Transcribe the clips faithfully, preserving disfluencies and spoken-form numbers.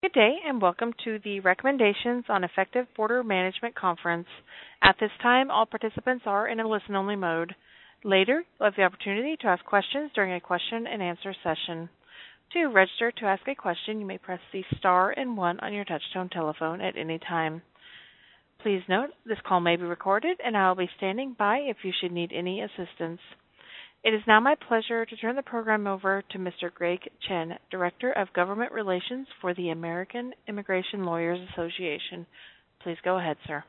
Good day, and welcome to the Recommendations on Effective Border Management Conference. At this time, all participants are in a listen-only mode. Later, you'll have the opportunity to ask questions during a question-and-answer session. To register to ask a question, you may press the star and one on your touch-tone telephone at any time. Please note, this call may be recorded, and I will be standing by if you should need any assistance. It is now my pleasure to turn the program over to Mister Greg Chen, Director of Government Relations for the American Immigration Lawyers Association. Please go ahead, sir.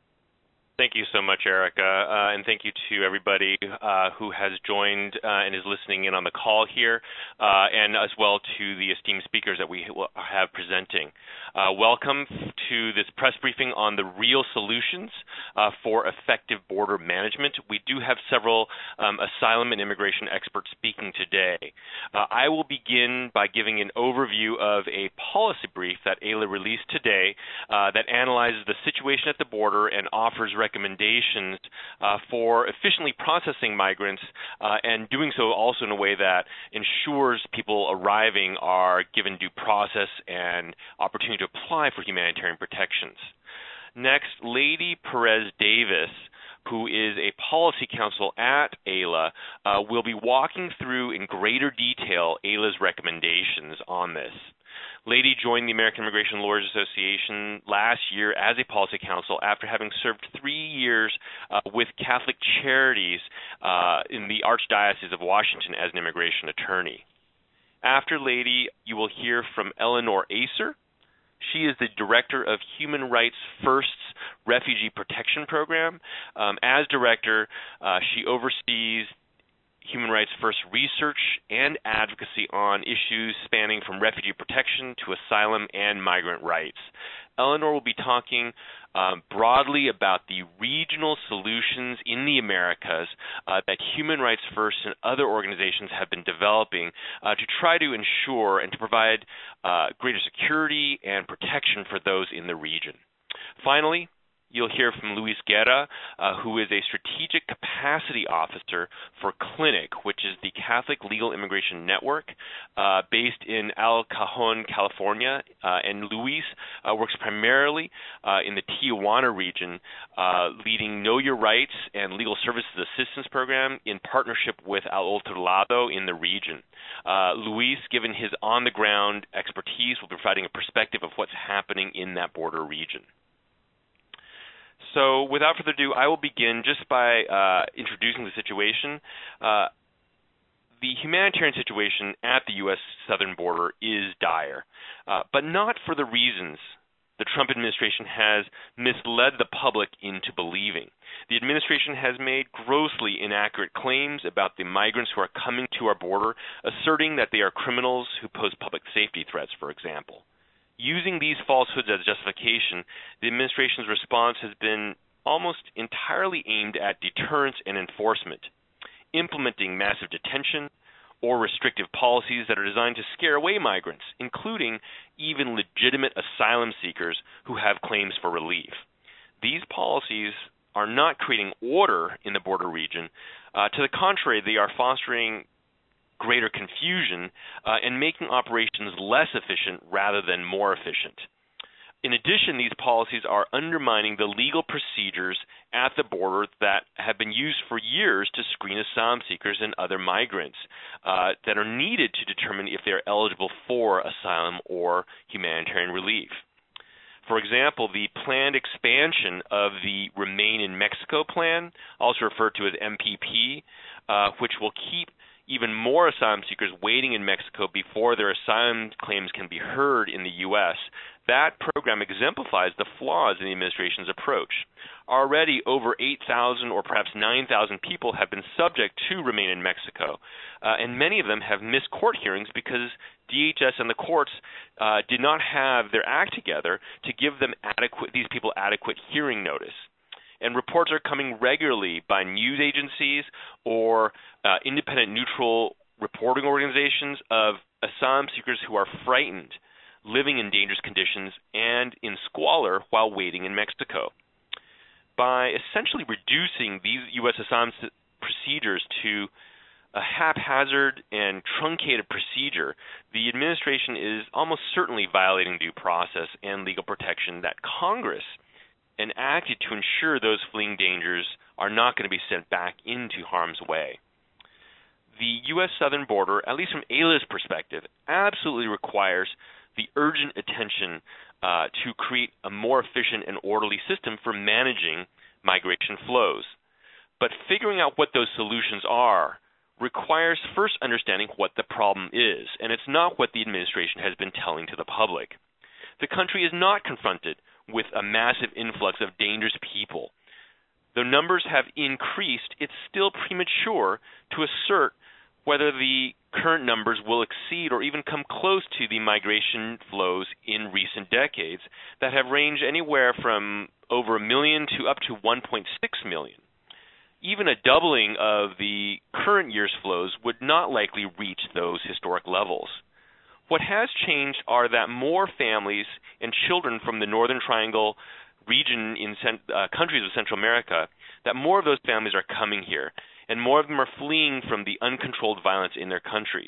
Thank you so much, Erica, uh, and thank you to everybody uh, who has joined uh, and is listening in on the call here, uh, and as well to the esteemed speakers that we have presenting. Uh, welcome to this press briefing on the real solutions uh, for effective border management. We do have several um, asylum and immigration experts speaking today. Uh, I will begin by giving an overview of a policy brief that A I L A released today uh, that analyzes the situation at the border and offers recommendations uh, for efficiently processing migrants uh, and doing so also in a way that ensures people arriving are given due process and opportunity to apply for humanitarian protections. Next, Lady Perez Davis, who is a policy counsel at A I L A, uh, will be walking through in greater detail A I L A's recommendations on this. Lady joined the American Immigration Lawyers Association last year as a policy counsel after having served three years uh, with Catholic Charities uh, in the Archdiocese of Washington as an immigration attorney. After Lady, you will hear from Eleanor Acer. She is the Director of Human Rights First's Refugee Protection Program. Um, as Director, uh, she oversees Human Rights First research and advocacy on issues spanning from refugee protection to asylum and migrant rights. Eleanor will be talking um, broadly about the regional solutions in the Americas uh, that Human Rights First and other organizations have been developing uh, to try to ensure and to provide uh, greater security and protection for those in the region. Finally, you'll hear from Luis Guerra, uh, who is a Strategic Capacity Officer for CLINIC, which is the Catholic Legal Immigration Network uh, based in El Cajon, California. Uh, and Luis uh, works primarily uh, in the Tijuana region, uh, leading Know Your Rights and Legal Services Assistance Program in partnership with Al Otro Lado in the region. Uh, Luis, given his on-the-ground expertise, will be providing a perspective of what's happening in that border region. So without further ado, I will begin just by uh, introducing the situation. Uh, the humanitarian situation at the U S southern border is dire, uh, but not for the reasons the Trump administration has misled the public into believing. The administration has made grossly inaccurate claims about the migrants who are coming to our border, asserting that they are criminals who pose public safety threats, for example. Using these falsehoods as justification, the administration's response has been almost entirely aimed at deterrence and enforcement, implementing massive detention or restrictive policies that are designed to scare away migrants, including even legitimate asylum seekers who have claims for relief. These policies are not creating order in the border region. Uh, to the contrary, they are fostering greater confusion uh, and making operations less efficient rather than more efficient. In addition, these policies are undermining the legal procedures at the border that have been used for years to screen asylum seekers and other migrants uh, that are needed to determine if they are eligible for asylum or humanitarian relief. For example, the planned expansion of the Remain in Mexico plan, also referred to as M P P, uh, which will keep even more asylum seekers waiting in Mexico before their asylum claims can be heard in the U S. That program exemplifies the flaws in the administration's approach. Already, over eight thousand or perhaps nine thousand people have been subject to Remain in Mexico, uh, and many of them have missed court hearings because D H S and the courts uh, did not have their act together to give them adequate, these people adequate hearing notice. And reports are coming regularly by news agencies or uh, independent neutral reporting organizations of asylum seekers who are frightened, living in dangerous conditions and in squalor while waiting in Mexico. By essentially reducing these U S asylum procedures to a haphazard and truncated procedure, the administration is almost certainly violating due process and legal protection that Congress enacted to ensure those fleeing dangers are not going to be sent back into harm's way. The U S southern border, at least from AILA's perspective, absolutely requires the urgent attention uh, to create a more efficient and orderly system for managing migration flows. But figuring out what those solutions are requires first understanding what the problem is, and it's not what the administration has been telling to the public. The country is not confronted with a massive influx of dangerous people. Though numbers have increased, it's still premature to assert whether the current numbers will exceed or even come close to the migration flows in recent decades that have ranged anywhere from over a million to up to one point six million. Even a doubling of the current year's flows would not likely reach those historic levels. What has changed are that more families and children from the Northern Triangle region in uh, countries of Central America, that more of those families are coming here, and more of them are fleeing from the uncontrolled violence in their countries.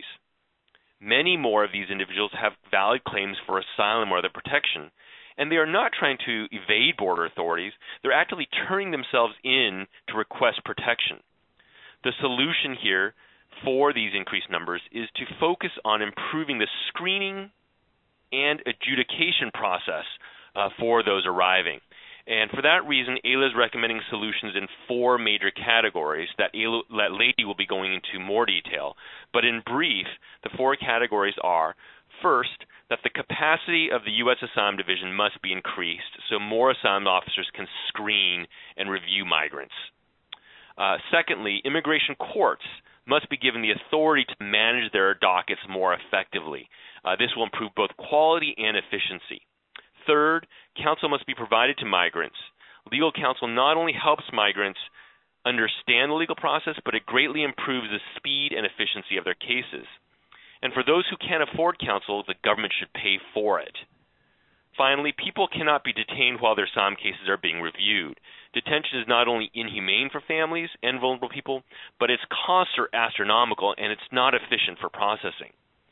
Many more of these individuals have valid claims for asylum or other protection, and they are not trying to evade border authorities. They're actively turning themselves in to request protection. The solution here for these increased numbers is to focus on improving the screening and adjudication process uh, for those arriving. And for that reason, AILA is recommending solutions in four major categories that, AILA, that Lady will be going into more detail. But in brief, the four categories are, first, that the capacity of the U S Asylum Division must be increased so more asylum officers can screen and review migrants. Uh, secondly, immigration courts must be given the authority to manage their dockets more effectively. Uh, this will improve both quality and efficiency. Third, counsel must be provided to migrants. Legal counsel not only helps migrants understand the legal process, but it greatly improves the speed and efficiency of their cases. And for those who can't afford counsel, the government should pay for it. Finally, people cannot be detained while their asylum cases are being reviewed. Detention is not only inhumane for families and vulnerable people, but its costs are astronomical and it's not efficient for processing.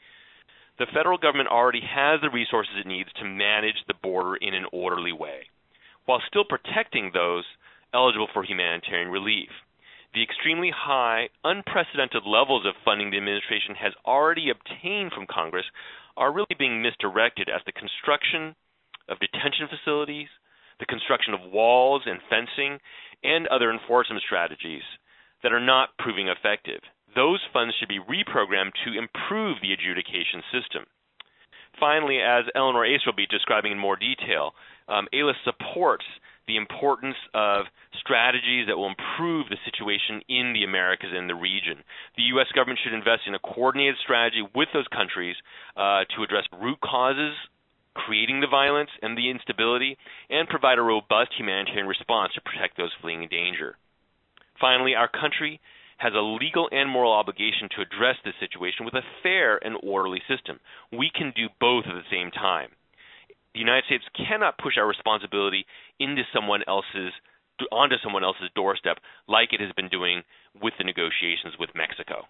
The federal government already has the resources it needs to manage the border in an orderly way, while still protecting those eligible for humanitarian relief. The extremely high, unprecedented levels of funding the administration has already obtained from Congress are really being misdirected as the construction of detention facilities, the construction of walls and fencing, and other enforcement strategies that are not proving effective. Those funds should be reprogrammed to improve the adjudication system. Finally, as Eleanor Acer will be describing in more detail, um, AILA supports the importance of strategies that will improve the situation in the Americas and the region. The U S government should invest in a coordinated strategy with those countries uh, to address root causes creating the violence and the instability, and provide a robust humanitarian response to protect those fleeing danger. Finally, our country has a legal and moral obligation to address this situation with a fair and orderly system. We can do both at the same time. The United States cannot push our responsibility into someone else's, onto someone else's doorstep like it has been doing with the negotiations with Mexico.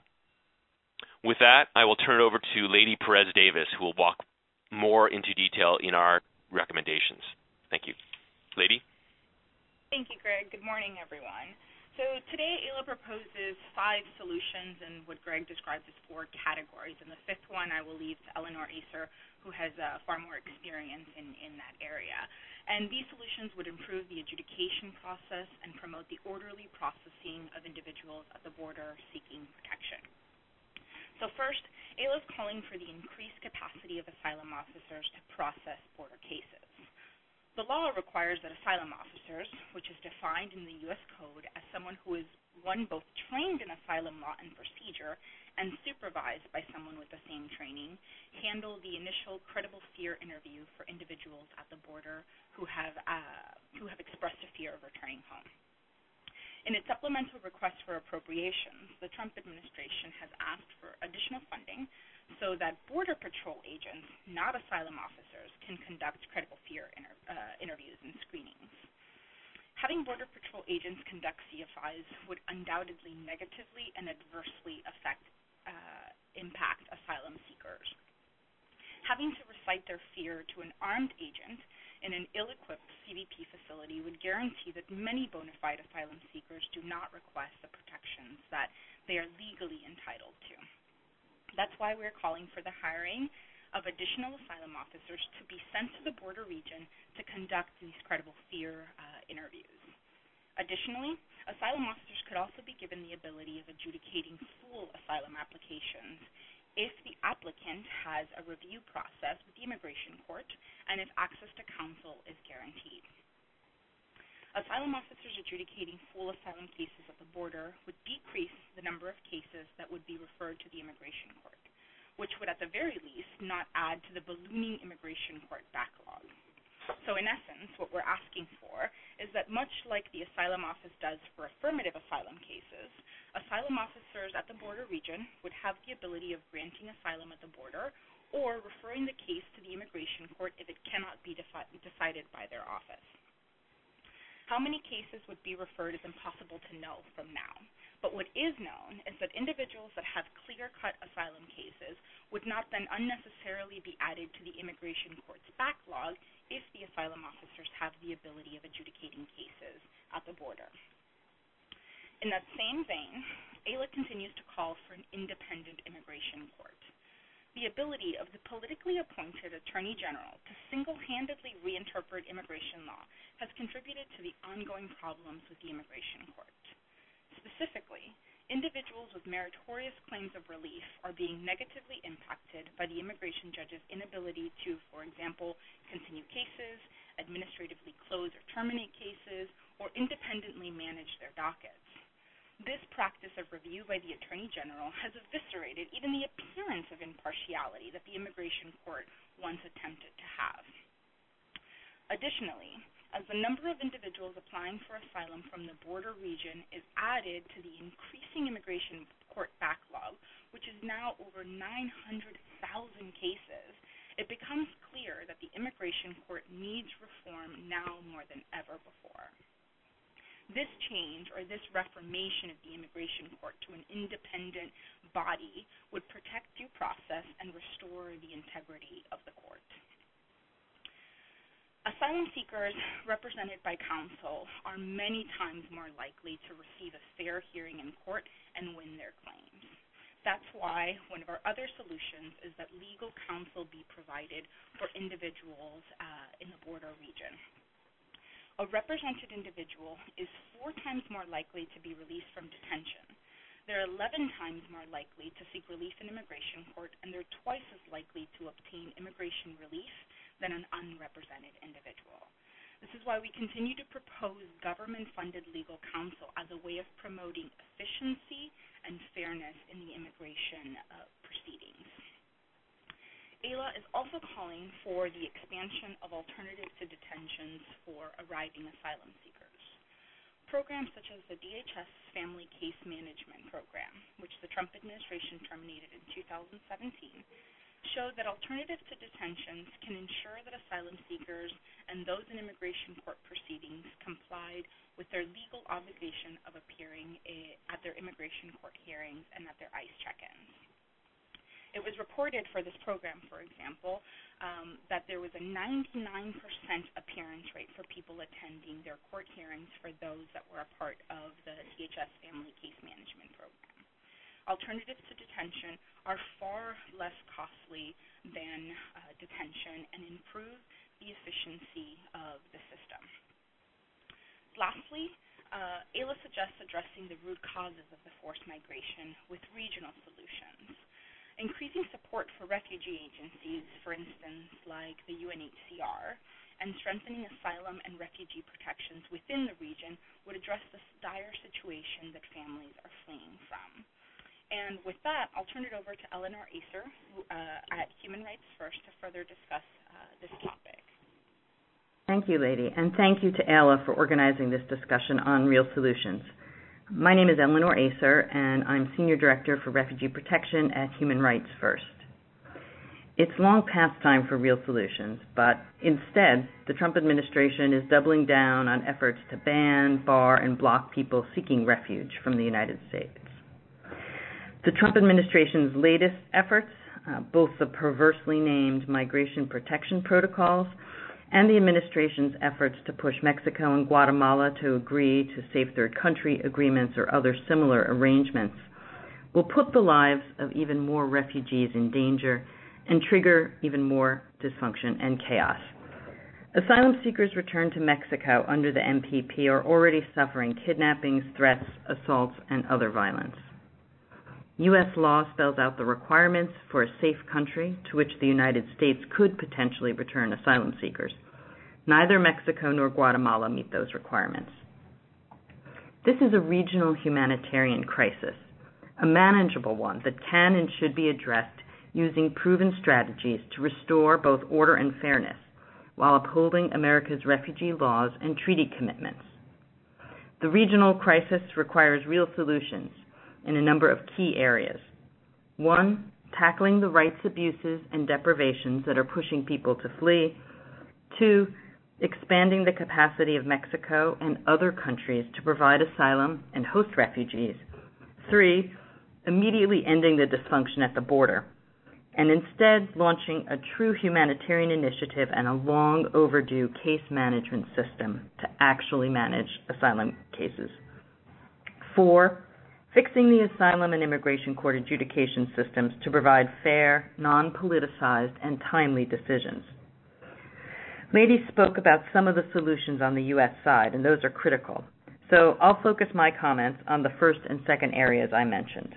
With that, I will turn it over to Lady Perez Davis, who will walk more into detail in our recommendations. Thank you. Lady? Thank you, Greg. Good morning, everyone. So today, AILA proposes five solutions in what Greg describes as four categories. And the fifth one I will leave to Eleanor Acer, who has uh, far more experience in, in that area. And these solutions would improve the adjudication process and promote the orderly processing of individuals at the border seeking protection. So first, AILA is calling for the increased capacity of asylum officers to process border cases. The law requires that asylum officers, which is defined in the U S Code as someone who is, one, both trained in asylum law and procedure and supervised by someone with the same training, handle the initial credible fear interview for individuals at the border who have, uh, who have expressed a fear of returning home. In its supplemental request for appropriations, the Trump administration has asked for additional funding so that Border Patrol agents, not asylum officers, can conduct credible fear inter- uh, interviews and screenings. Having Border Patrol agents conduct C F Is would undoubtedly negatively and adversely affect, uh, impact asylum seekers. Having to recite their fear to an armed agent in an ill-equipped C B P facility would guarantee that many bona fide asylum seekers do not request the protections that they are legally entitled to. That's why we're calling for the hiring of additional asylum officers to be sent to the border region to conduct these credible fear uh, interviews. Additionally, asylum officers could also be given the ability of adjudicating full asylum applications if the applicant has a review process with the immigration court and if access to counsel is guaranteed. Asylum officers adjudicating full asylum cases at the border would decrease the number of cases that would be referred to the immigration court, which would at the very least not add to the ballooning immigration court backlog. So in essence, what we're asking for is that much like the asylum office does for affirmative asylum cases, asylum officers at the border region would have the ability of granting asylum at the border or referring the case to the immigration court if it cannot be defi- decided by their office. How many cases would be referred is impossible to know from now. But what is known is that individuals that have clear-cut asylum cases would not then unnecessarily be added to the immigration court's backlog if the asylum officers have the ability of adjudicating cases at the border. In that same vein, A I L A continues to call for an independent immigration court. The ability of the politically appointed Attorney General to single-handedly reinterpret immigration law has contributed to the ongoing problems with the immigration court. Specifically, individuals with meritorious claims of relief are being negatively impacted by the immigration judge's inability to, for example, continue cases, administratively close or terminate cases, or independently manage their dockets. This practice of review by the Attorney General has eviscerated even the appearance of impartiality that the immigration court once attempted to have. Additionally, as the number of individuals applying for asylum from the border region is added to the increasing immigration court backlog, which is now over nine hundred thousand cases, it becomes clear that the immigration court needs reform now more than ever before. This change, or this reformation of the immigration court to an independent body, would protect due process and restore the integrity of the court. Asylum seekers represented by counsel are many times more likely to receive a fair hearing in court and win their claims. That's why one of our other solutions is that legal counsel be provided for individuals uh, in the border region. A represented individual is four times more likely to be released from detention. They're eleven times more likely to seek relief in immigration court, and they're twice as likely to obtain immigration relief than an unrepresented individual. This is why we continue to propose government-funded legal counsel as a way of promoting efficiency and fairness in the immigration uh, proceedings. A I L A is also calling for the expansion of alternatives to detentions for arriving asylum seekers. Programs such as the D H S Family Case Management Program, which the Trump administration terminated in two thousand seventeen, show that alternatives to detentions can ensure that asylum seekers and those in immigration court proceedings complied with their legal obligation of appearing a, at their immigration court hearings and at their ICE check-ins. It was reported for this program, for example, um, that there was a ninety-nine percent appearance rate for people attending their court hearings for those that were a part of the D H S Family Case Management Program. Alternatives to detention are far less costly than uh, detention and improve the efficiency of the system. Lastly, uh, A I L A suggests addressing the root causes of the forced migration with regional solutions. Increasing support for refugee agencies, for instance, like the U N H C R, and strengthening asylum and refugee protections within the region would address the dire situation that families are fleeing from. And with that, I'll turn it over to Eleanor Acer who, uh, at Human Rights First to further discuss uh, this topic. Thank you, Lady, and thank you to A I L A for organizing this discussion on real solutions. My name is Eleanor Acer, and I'm Senior Director for Refugee Protection at Human Rights First. It's long past time for real solutions, but instead, the Trump administration is doubling down on efforts to ban, bar, and block people seeking refuge from the United States. The Trump administration's latest efforts, uh, both the perversely named Migration Protection Protocols and the administration's efforts to push Mexico and Guatemala to agree to safe third country agreements or other similar arrangements, will put the lives of even more refugees in danger and trigger even more dysfunction and chaos. Asylum seekers returned to Mexico under the M P P are already suffering kidnappings, threats, assaults, and other violence. U S law spells out the requirements for a safe country to which the United States could potentially return asylum seekers. Neither Mexico nor Guatemala meet those requirements. This is a regional humanitarian crisis, a manageable one that can and should be addressed using proven strategies to restore both order and fairness while upholding America's refugee laws and treaty commitments. The regional crisis requires real solutions in a number of key areas. One, tackling the rights abuses and deprivations that are pushing people to flee. Two, expanding the capacity of Mexico and other countries to provide asylum and host refugees. Three, immediately ending the dysfunction at the border, and instead launching a true humanitarian initiative and a long overdue case management system to actually manage asylum cases. Four, fixing the asylum and immigration court adjudication systems to provide fair, non-politicized, and timely decisions. Ladies spoke about some of the solutions on the U S side, and those are critical. So I'll focus my comments on the first and second areas I mentioned.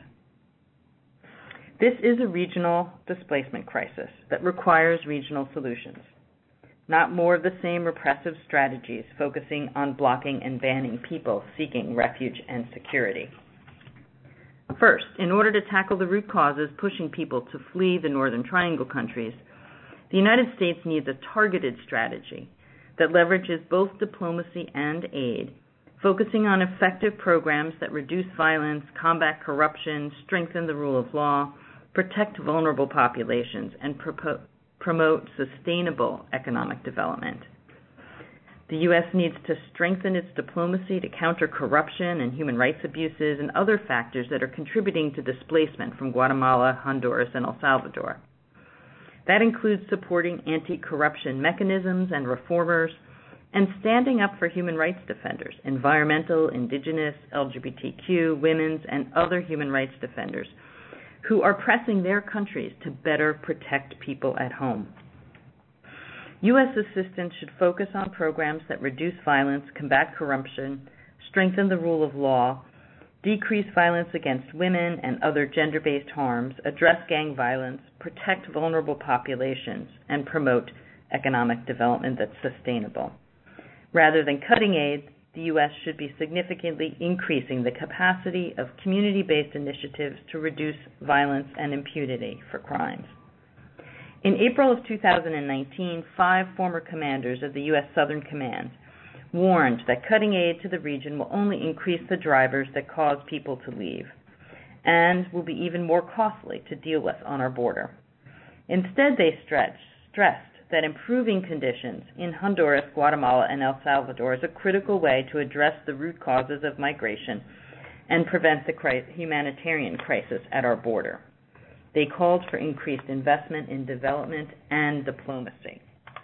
This is a regional displacement crisis that requires regional solutions, not more of the same repressive strategies focusing on blocking and banning people seeking refuge and security. First, in order to tackle the root causes pushing people to flee the Northern Triangle countries, the United States needs a targeted strategy that leverages both diplomacy and aid, focusing on effective programs that reduce violence, combat corruption, strengthen the rule of law, protect vulnerable populations, and propo- promote sustainable economic development. The U S needs to strengthen its diplomacy to counter corruption and human rights abuses and other factors that are contributing to displacement from Guatemala, Honduras, and El Salvador. That includes supporting anti-corruption mechanisms and reformers and standing up for human rights defenders, environmental, indigenous, L G B T Q, women's, and other human rights defenders who are pressing their countries to better protect people at home. U S assistance should focus on programs that reduce violence, combat corruption, strengthen the rule of law, decrease violence against women and other gender-based harms, address gang violence, protect vulnerable populations, and promote economic development that's sustainable. Rather than cutting aid, the U S should be significantly increasing the capacity of community-based initiatives to reduce violence and impunity for crimes. In April of two thousand nineteen, five former commanders of the U S Southern Command warned that cutting aid to the region will only increase the drivers that cause people to leave and will be even more costly to deal with on our border. Instead, they stretched, stressed that improving conditions in Honduras, Guatemala, and El Salvador is a critical way to address the root causes of migration and prevent the cri- humanitarian crisis at our border. They called for increased investment in development and diplomacy.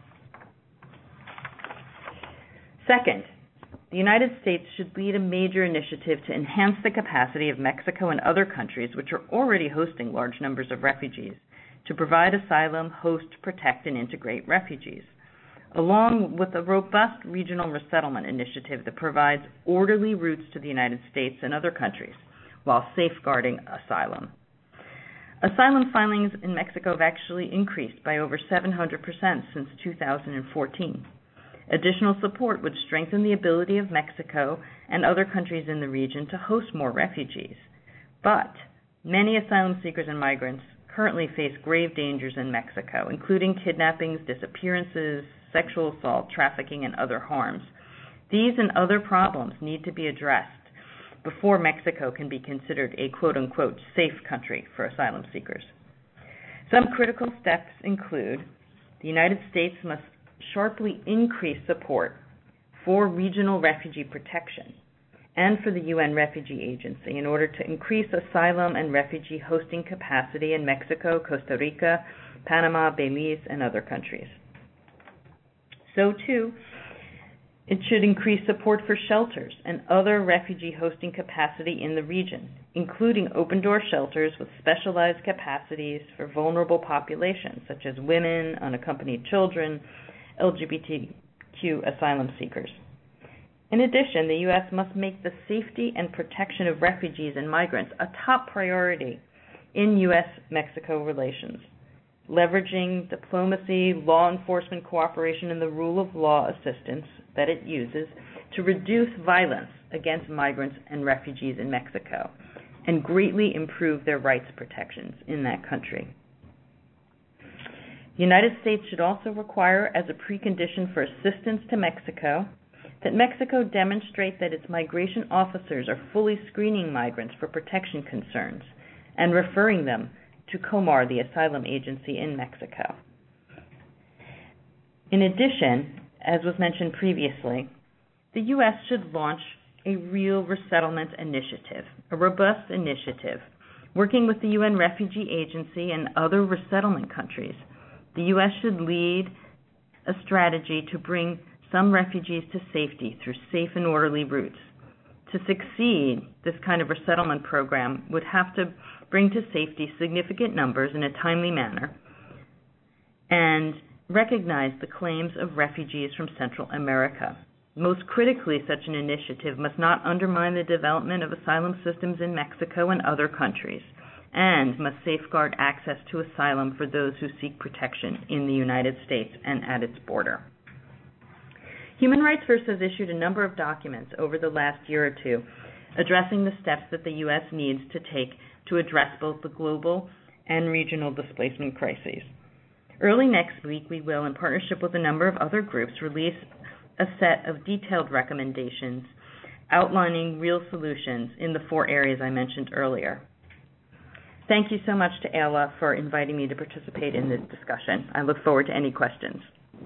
Second, the United States should lead a major initiative to enhance the capacity of Mexico and other countries which are already hosting large numbers of refugees to provide asylum, host, protect, and integrate refugees, along with a robust regional resettlement initiative that provides orderly routes to the United States and other countries while safeguarding asylum. Asylum filings in Mexico have actually increased by over seven hundred percent since two thousand fourteen. Additional support would strengthen the ability of Mexico and other countries in the region to host more refugees. But many asylum seekers and migrants currently face grave dangers in Mexico, including kidnappings, disappearances, sexual assault, trafficking, and other harms. These and other problems need to be addressed before Mexico can be considered a quote-unquote safe country for asylum seekers. Some critical steps include the United States must sharply increase support for regional refugee protection and for the U N Refugee Agency in order to increase asylum and refugee hosting capacity in Mexico, Costa Rica, Panama, Belize, and other countries. So too, it should increase support for shelters and other refugee hosting capacity in the region, including open-door shelters with specialized capacities for vulnerable populations such as women, unaccompanied children, L G B T Q asylum seekers. In addition, the U S must make the safety and protection of refugees and migrants a top priority in U S Mexico relations, leveraging diplomacy, law enforcement cooperation, and the rule of law assistance that it uses to reduce violence against migrants and refugees in Mexico and greatly improve their rights protections in that country. The United States should also require, as a precondition for assistance to Mexico, that Mexico demonstrate that its migration officers are fully screening migrants for protection concerns and referring them to COMAR, the asylum agency in Mexico. In addition, as was mentioned previously, the U S should launch a real resettlement initiative, a robust initiative, working with the U N Refugee Agency and other resettlement countries. The U S should lead a strategy to bring some refugees to safety through safe and orderly routes. To succeed, this kind of resettlement program would have to bring to safety significant numbers in a timely manner and recognize the claims of refugees from Central America. Most critically, such an initiative must not undermine the development of asylum systems in Mexico and other countries, and must safeguard access to asylum for those who seek protection in the United States and at its border. Human Rights First has issued a number of documents over the last year or two addressing the steps that the U S needs to take to address both the global and regional displacement crises. Early next week, we will, in partnership with a number of other groups, release a set of detailed recommendations outlining real solutions in the four areas I mentioned earlier. Thank you so much to Ayla for inviting me to participate in this discussion. I look forward to any questions.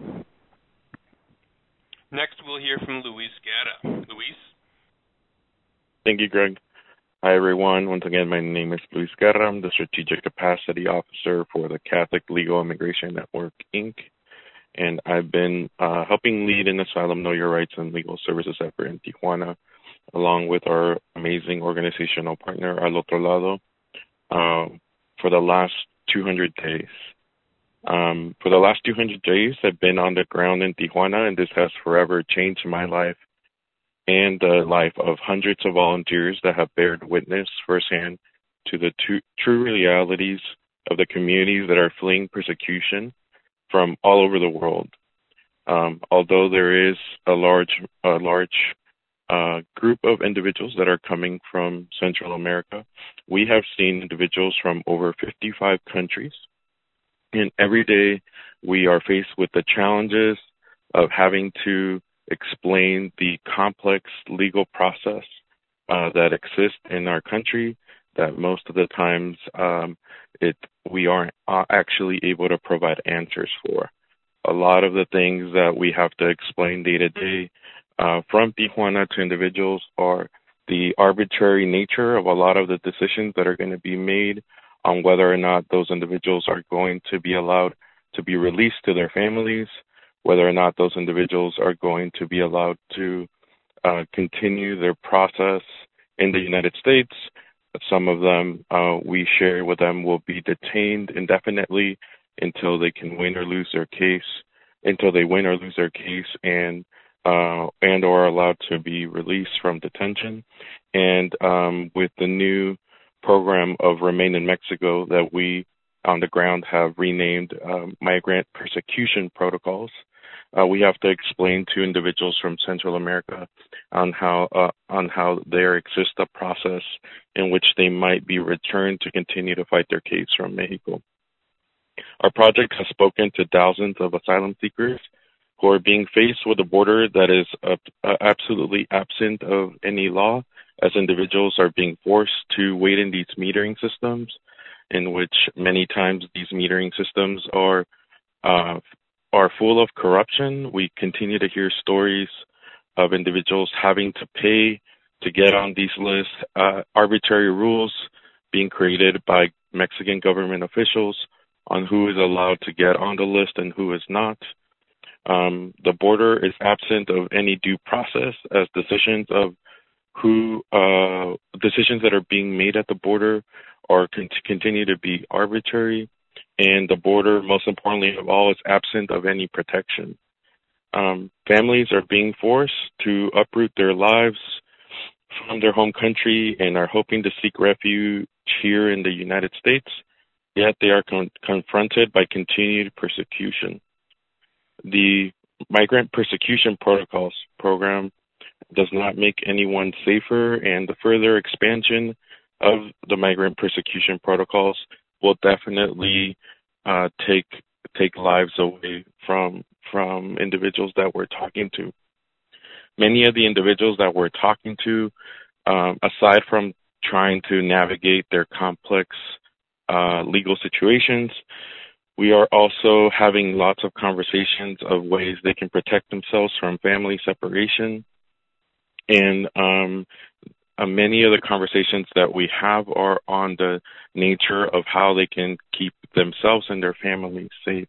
Next, we'll hear from Luis Guerra. Luis? Thank you, Greg. Hi, everyone. Once again, my name is Luis Guerra. I'm the Strategic Capacity Officer for the Catholic Legal Immigration Network, Incorporated. And I've been uh, helping lead an Asylum Know Your Rights and Legal Services effort in Tijuana, along with our amazing organizational partner, Al Otro Lado, uh, for the last two hundred days. Um, for the last two hundred days, I've been on the ground in Tijuana, and this has forever changed my life and the life of hundreds of volunteers that have bared witness firsthand to the two, true realities of the communities that are fleeing persecution from all over the world. Um, although there is a large, a large uh, group of individuals that are coming from Central America, we have seen individuals from over fifty-five countries. And every day we are faced with the challenges of having to explain the complex legal process uh, that exists in our country, that most of the times um, it we aren't actually able to provide answers for. A lot of the things that we have to explain day to day uh, from Tijuana to individuals are the arbitrary nature of a lot of the decisions that are going to be made on whether or not those individuals are going to be allowed to be released to their families, whether or not those individuals are going to be allowed to uh, continue their process in the United States. Some of them, uh, we share with them, will be detained indefinitely until they can win or lose their case, until they win or lose their case and uh, and or allowed to be released from detention. And um, with the new program of Remain in Mexico that we on the ground have renamed um, Migrant Persecution Protocols, uh, we have to explain to individuals from Central America on how uh, on how there exists a process in which they might be returned to continue to fight their case from Mexico. Our project has spoken to thousands of asylum seekers who are being faced with a border that is uh, uh, absolutely absent of any law, as individuals are being forced to wait in these metering systems, in which many times these metering systems are uh, are full of corruption. We continue to hear stories of individuals having to pay to get on these lists, uh, arbitrary rules being created by Mexican government officials on who is allowed to get on the list and who is not. Um, the border is absent of any due process, as decisions of who uh, decisions that are being made at the border are con- continue to be arbitrary, and the border, most importantly of all, is absent of any protection. Um, families are being forced to uproot their lives from their home country and are hoping to seek refuge here in the United States, yet they are con- confronted by continued persecution. The Migrant Persecution Protocols program does not make anyone safer, and the further expansion of the Migrant Persecution Protocols will definitely uh, take take lives away from from individuals that we're talking to. Many of the individuals that we're talking to, um, aside from trying to navigate their complex uh, legal situations, we are also having lots of conversations of ways they can protect themselves from family separation. And um, uh, many of the conversations that we have are on the nature of how they can keep themselves and their families safe.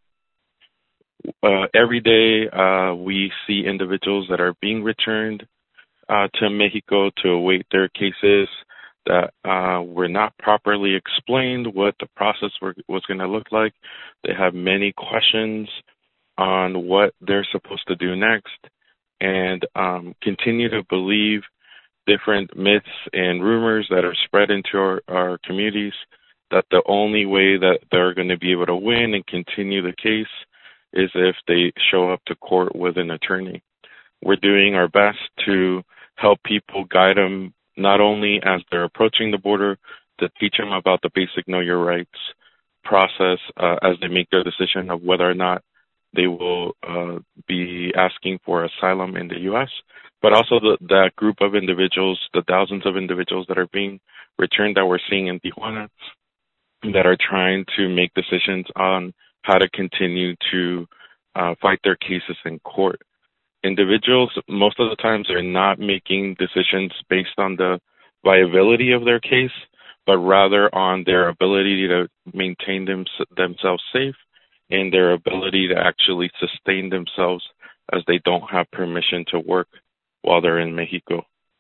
Uh, every day, uh, we see individuals that are being returned uh, to Mexico to await their cases that uh, were not properly explained what the process were, was going to look like. They have many questions on what they're supposed to do next, and um, continue to believe different myths and rumors that are spread into our, our communities, that the only way that they're going to be able to win and continue the case is if they show up to court with an attorney. We're doing our best to help people, guide them, not only as they're approaching the border, to teach them about the basic Know Your Rights process uh, as they make their decision of whether or not they will uh, be asking for asylum in the U S, but also the, that group of individuals, the thousands of individuals that are being returned that we're seeing in Tijuana, that are trying to make decisions on how to continue to uh, fight their cases in court. Individuals, most of the times, are not making decisions based on the viability of their case, but rather on their ability to maintain them, themselves safe and their ability to actually sustain themselves, as they don't have permission to work while they're in Mexico.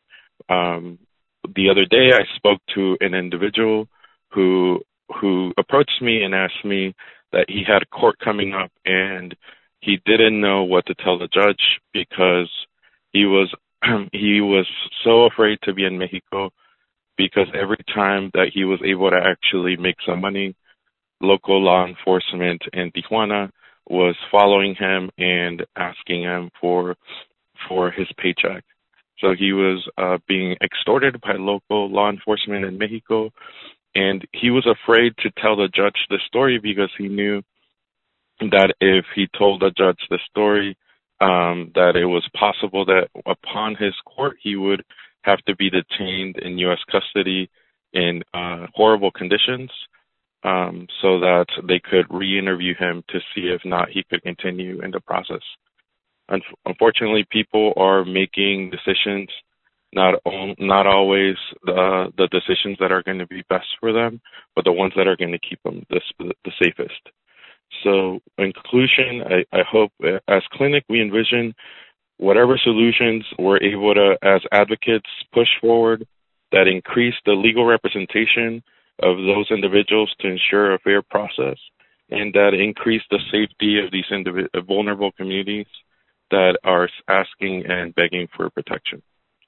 Um, the other day, I spoke to an individual who who approached me and asked me that he had court coming up and he didn't know what to tell the judge because he was he was so afraid to be in Mexico, because every time that he was able to actually make some money, local law enforcement in Tijuana was following him and asking him for for his paycheck. So he was uh, being extorted by local law enforcement in Mexico, and he was afraid to tell the judge the story because he knew that if he told the judge the story, um, that it was possible that upon his court he would have to be detained in U S custody in uh, horrible conditions, um, so that they could re-interview him to see if not he could continue in the process. Unfortunately, people are making decisions, not on, not always the the decisions that are going to be best for them, but the ones that are going to keep them the, the safest. So in conclusion, I, I hope as Clinic we envision whatever solutions we're able to, as advocates, push forward that increase the legal representation of those individuals to ensure a fair process, and that increase the safety of these indiv- vulnerable communities that are asking and begging for protection.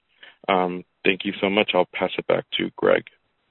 Um, thank you so much. I'll pass it back to Greg.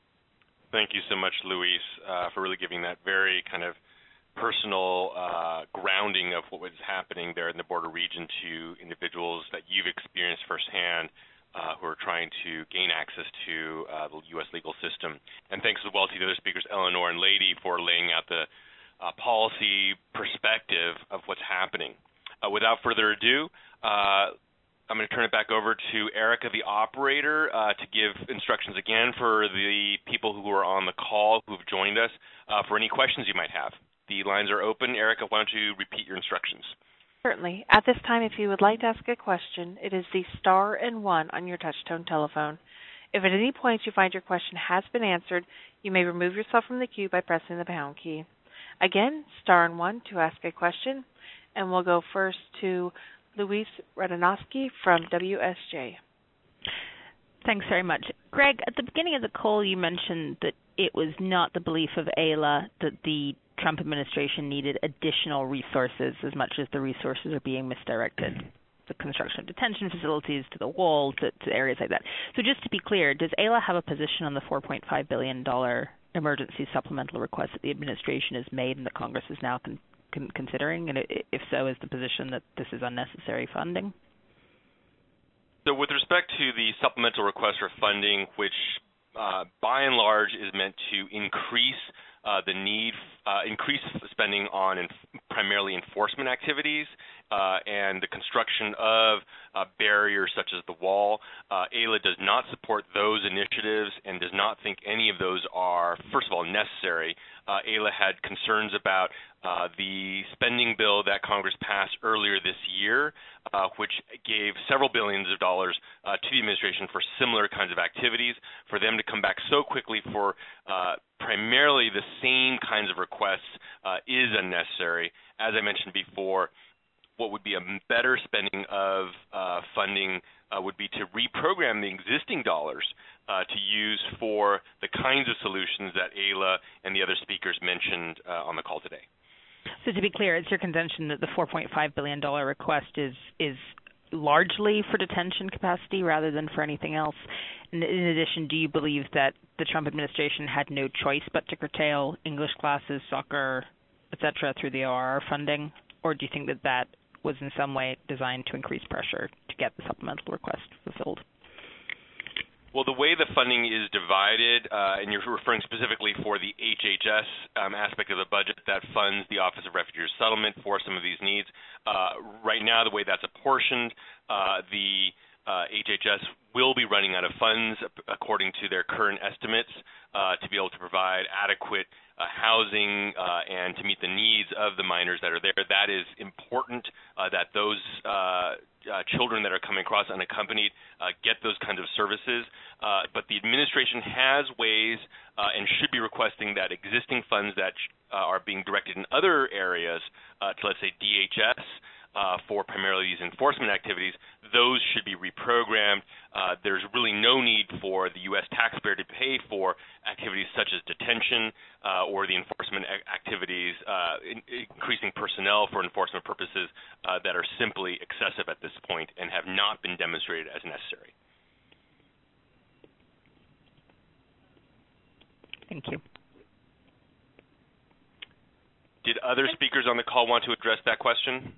Thank you so much, Luis, uh, for really giving that very kind of personal uh, grounding of what was happening there in the border region to individuals that you've experienced firsthand uh, who are trying to gain access to uh, the U S legal system. And thanks as well to the other speakers, Eleanor and Lady, for laying out the uh, policy perspective of what's happening. Uh, without further ado, uh, I'm going to turn it back over to Erica, the operator, uh, to give instructions again for the people who are on the call who've joined us uh, for any questions you might have. The lines are open. Erica, why don't you repeat your instructions? Certainly. At this time, if you would like to ask a question, it is the star and one on your touch-tone telephone. If at any point you find your question has been answered, you may remove yourself from the queue by pressing the pound key. Again, star and one to ask a question, and we'll go first to Louise Radonovsky from W S J. Thanks very much. Greg, at the beginning of the call, you mentioned that it was not the belief of Ayla that the Trump administration needed additional resources as much as the resources are being misdirected. The construction of detention facilities, to the wall, to, to areas like that. So just to be clear, does Ayla have a position on the four point five billion dollars emergency supplemental request that the administration has made and that Congress is now con- con- considering? And if so, is the position that this is unnecessary funding? So with respect to the supplemental request for funding, which uh, by and large is meant to increase uh, the need, uh, increase spending on inf- primarily enforcement activities uh, and the construction of uh, barriers such as the wall, uh, Ayla does not support those initiatives and does not think any of those are, first of all, necessary. Uh, Ayla had concerns about uh, the spending bill that Congress passed earlier this year, uh, which gave several billions of dollars uh, to the administration for similar kinds of activities. For them to come back so quickly for uh, primarily the same kinds of requests uh, is unnecessary. As I mentioned before, what would be a better spending of uh, funding uh, would be to reprogram the existing dollars uh, to use for the kinds of solutions that Ayla and the other speakers mentioned uh, on the call today. So to be clear, it's your contention that the four point five billion dollars request is is largely for detention capacity rather than for anything else? And in addition, do you believe that the Trump administration had no choice but to curtail English classes, soccer, et cetera, through the O R R funding? Or do you think that that was in some way designed to increase pressure to get the supplemental request fulfilled? Well, the way the funding is divided, uh, and you're referring specifically for the H H S um, aspect of the budget that funds the Office of Refugee Settlement for some of these needs, uh, right now the way that's apportioned, uh, the uh, H H S will be running out of funds according to their current estimates uh, to be able to provide adequate uh, housing uh, and to meet the needs of the minors that are there. That is important uh, that those uh, uh, children that are coming across unaccompanied uh, get those kinds of services. Uh, but the administration has ways uh, and should be requesting that existing funds that uh, are being directed in other areas uh, to, let's say, D H S, Uh, for primarily these enforcement activities, those should be reprogrammed. Uh, there's really no need for the U S taxpayer to pay for activities such as detention uh, or the enforcement a- activities, uh, in- increasing personnel for enforcement purposes uh, that are simply excessive at this point and have not been demonstrated as necessary. Thank you. Did other speakers on the call want to address that question?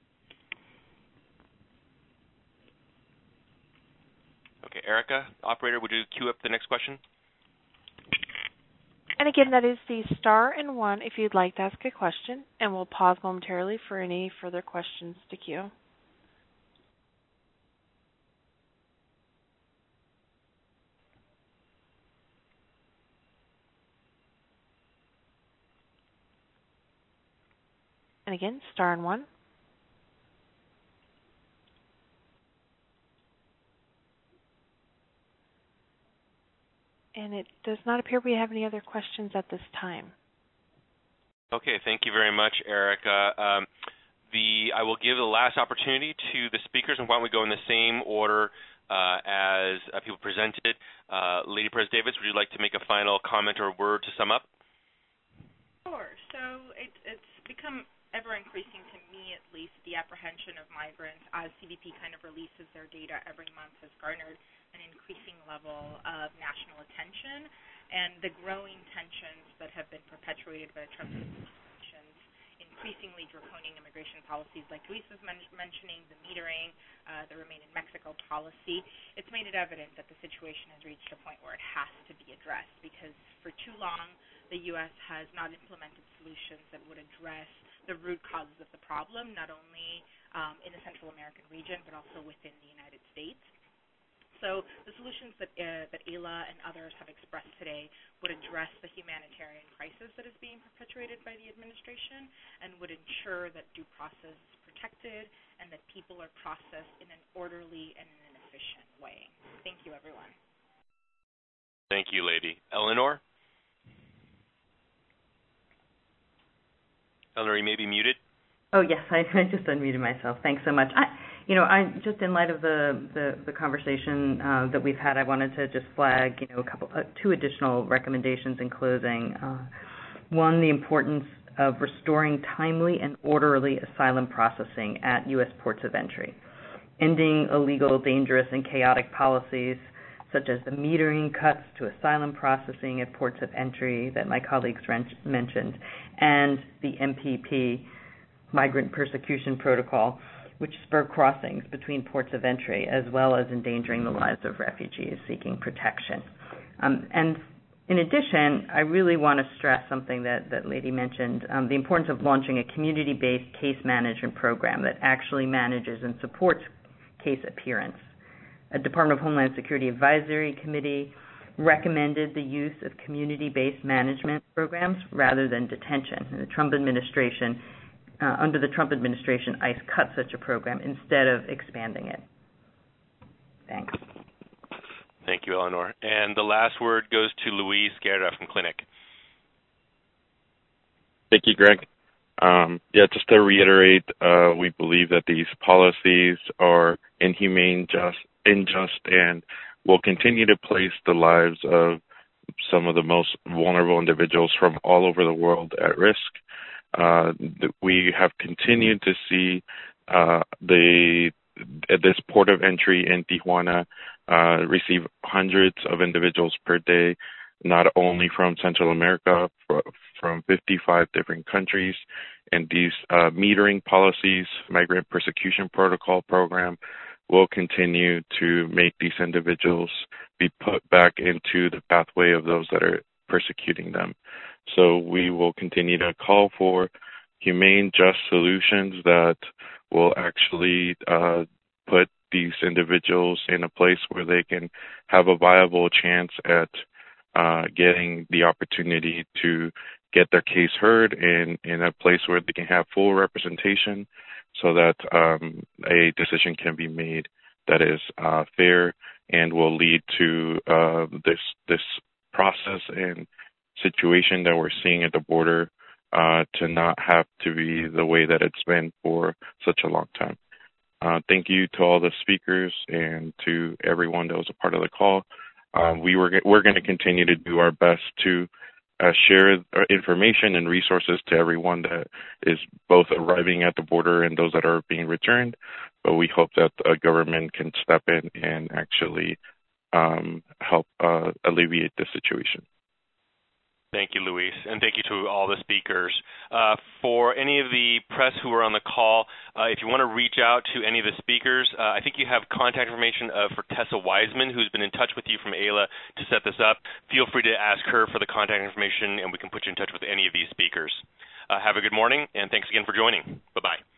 Okay, Erica, operator, would you queue up the next question? And again, that is the star and one if you'd like to ask a question, and we'll pause momentarily for any further questions to queue. And again, star and one. And it does not appear we have any other questions at this time. Okay, thank you very much, Erica. Um, the I will give the last opportunity to the speakers, and why don't we go in the same order uh, as uh, people presented. Uh, Lady Pres Davis, would you like to make a final comment or word to sum up? Sure. So it, it's become ever increasing to me, at least, the apprehension of migrants as C B P kind of releases their data every month has garnered an increasing level of national attention, and the growing tensions that have been perpetuated by the Trump administration's increasingly draconian immigration policies, like Luis was men- mentioning, the metering, uh, the Remain in Mexico policy, it's made it evident that the situation has reached a point where it has to be addressed, because for too long the U S has not implemented solutions that would address the root causes of the problem, not only um, in the Central American region, but also within the United States. So the solutions that, uh, that Ayla and others have expressed today would address the humanitarian crisis that is being perpetuated by the administration and would ensure that due process is protected and that people are processed in an orderly and in an efficient way. Thank you, everyone. Thank you, lady. Eleanor? Eleanor, you may be muted. Oh, yes, I, I just unmuted myself. Thanks so much. I, you know, I just in light of the, the, the conversation uh, that we've had, I wanted to just flag, you know, a couple, uh, two additional recommendations in closing. Uh, one, the importance of restoring timely and orderly asylum processing at U S ports of entry, ending illegal, dangerous, and chaotic policies such as the metering cuts to asylum processing at ports of entry that my colleagues mentioned, and the M P P, Migrant Persecution Protocol, which spur crossings between ports of entry, as well as endangering the lives of refugees seeking protection. Um, and in addition, I really want to stress something that, that Lady mentioned, um, the importance of launching a community-based case management program that actually manages and supports case appearance. A Department of Homeland Security Advisory Committee recommended the use of community-based management programs rather than detention. And the Trump administration Uh, under the Trump administration, ICE cut such a program instead of expanding it. Thanks. Thank you, Eleanor. And the last word goes to Luis Guerra from Clinic. Thank you, Greg. Um, yeah, just to reiterate, uh, we believe that these policies are inhumane, just, unjust, and will continue to place the lives of some of the most vulnerable individuals from all over the world at risk. Uh, we have continued to see uh, the this port of entry in Tijuana uh, receive hundreds of individuals per day, not only from Central America, from fifty-five different countries. And these uh, metering policies, Migrant Persecution Protocol program, will continue to make these individuals be put back into the pathway of those that are persecuting them. So we will continue to call for humane, just solutions that will actually uh, put these individuals in a place where they can have a viable chance at uh, getting the opportunity to get their case heard in, in a place where they can have full representation so that um, a decision can be made that is uh, fair and will lead to uh, this this process and situation that we're seeing at the border uh, to not have to be the way that it's been for such a long time. Uh, thank you to all the speakers and to everyone that was a part of the call. Uh, we were we're going to continue to do our best to uh, share information and resources to everyone that is both arriving at the border and those that are being returned. But we hope that the government can step in and actually um, help uh, alleviate the situation. Thank you, Luis, and thank you to all the speakers. Uh, for any of the press who are on the call, uh, if you want to reach out to any of the speakers, uh, I think you have contact information uh, for Tessa Wiseman, who's been in touch with you from Ayla to set this up. Feel free to ask her for the contact information, and we can put you in touch with any of these speakers. Uh, have a good morning, and thanks again for joining. Bye-bye.